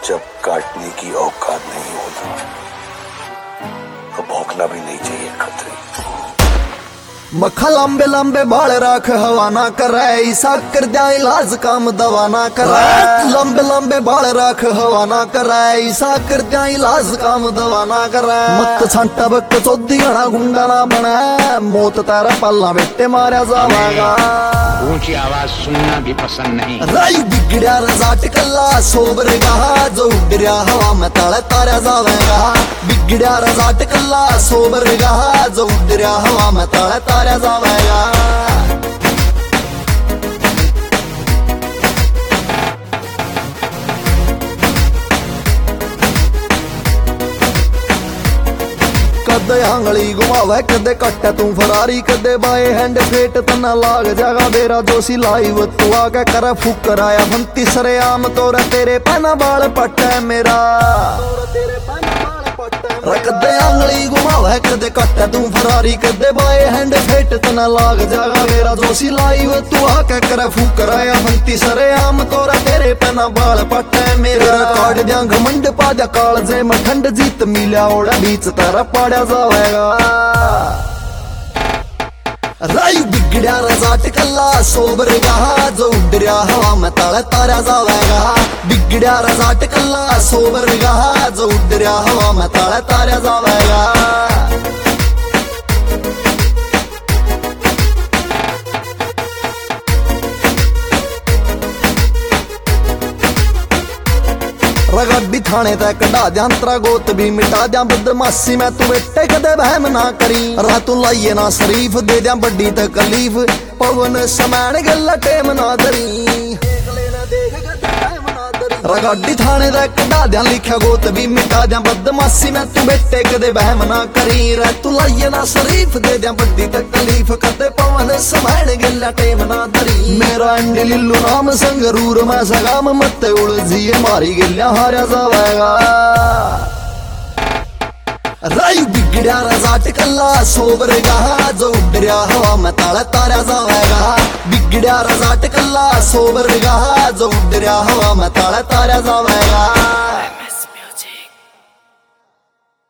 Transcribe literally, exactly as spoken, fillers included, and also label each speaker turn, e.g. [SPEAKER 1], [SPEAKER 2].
[SPEAKER 1] जब काटने की औकात नहीं होता तो भौंकना भी नहीं चाहिए खतरे।
[SPEAKER 2] मक्खा लंबे लंबे बाल राख हवा ना करे, ऐसा कर दिया इलाज काम दवा ना करे। लंबे लंबे बाल राख हवा ना करे, ऐसा कर दिया इलाज काम दवा ना करे। मत छांटा बक चौधी गणा गुंडा ना बने, मौत तेरा पल्ला बेटे मारा जावागा।
[SPEAKER 3] ऊंची आवाज सुनना भी पसंद नहीं।
[SPEAKER 2] राई बिगड़िया रजाट कल्ला सोबर गहा, जो उड़िया हवा में तले तारा जावेगा। बिगड़िया रजाट कल्ला सोबर गहा, जो उड़िया हवा में तले तारा जावेगा। कदे आंगली घुमावे कदे कट्टे तू फरारी, कदे बाए हैंड फेट तना लाग जागा बेरा जोशी लाइव तू आके कर फुकर आया फंती सरे आम तोरा तेरे पना बाल पट्टे मेरा। कदे आंगली घुमावे कदे कट्टे तू फरारी, कदे बाए हैंड फेट तना लाग जागा बेरा जोशी लाइव तू आके कर फुकर आया फंती सरे आम तोरा तेरे पना बाल पट्टे मेरा। काट दिया घमंड पा दिया काल जे में ठंड जीत मिल्या ओड़ा बीच तारा पाड़ा जावेगा। राई बिगड़िया रजाट कल्ला सोबर गहा, जो उड़िया हवा में तले तारा जावेगा। बिगड़िया रजाट कल्ला सोबर गहा, जो उड़िया हवा में तले तारा जावेगा। रगड्डी थाने तक कढ़ा दिया अंतरा गोत भी मिटा दिया, बदमाशी में तू बेटे कदे बहम ना करी। रातू लाइए ना शरीफ दे दिया बड्डी तकलीफ, पवन समान गला टेम ना दरी। रगड्डी थाने तक कढ़ा दिया लिखा गोत भी मिटा दिया, बदमाशी में तू बेटे कदे बहम ना करी। रातू लाइए ना शरीफ दे दिया बड्डी तकलीफ, कदे पवन समान गला टेम ना दरी। मेरा अंडी लिल्लू नाम संगरूर में सगाम मत उलझिए मारी गलिया हारा जावेगा। राई बिगड़िया रजाट कल्ला सोबर गहा, जो उड़िया हवा में तले तारा जावेगा। बिगड़िया रजाट कल्ला सोबर गहा, जो उड़िया हवा में तले तारा जावेगा।